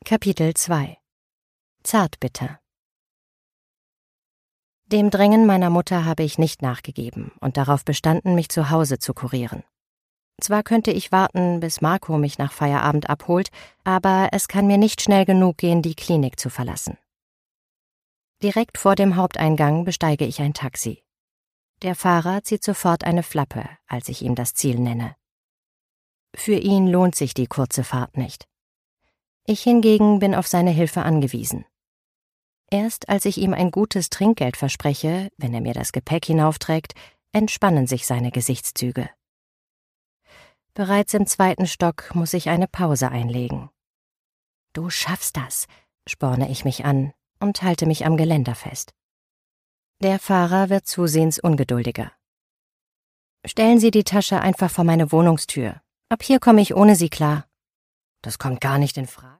Kapitel 2 Zartbitter. Dem Drängen meiner Mutter habe ich nicht nachgegeben und darauf bestanden, mich zu Hause zu kurieren. Zwar könnte ich warten, bis Marco mich nach Feierabend abholt, aber es kann mir nicht schnell genug gehen, die Klinik zu verlassen. Direkt vor dem Haupteingang besteige ich ein Taxi. Der Fahrer zieht sofort eine Flappe, als ich ihm das Ziel nenne. Für ihn lohnt sich die kurze Fahrt nicht. Ich hingegen bin auf seine Hilfe angewiesen. Erst als ich ihm ein gutes Trinkgeld verspreche, wenn er mir das Gepäck hinaufträgt, entspannen sich seine Gesichtszüge. Bereits im 2. Stock muss ich eine Pause einlegen. »Du schaffst das«, sporne ich mich an und halte mich am Geländer fest. Der Fahrer wird zusehends ungeduldiger. »Stellen Sie die Tasche einfach vor meine Wohnungstür. Ab hier komme ich ohne Sie klar.« »Das kommt gar nicht in Frage.«